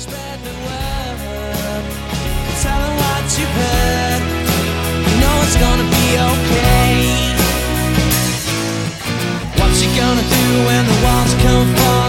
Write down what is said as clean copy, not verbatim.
Spread the word. Tell them what you've heard. You know it's gonna be okay. What you gonna do when the walls come falling?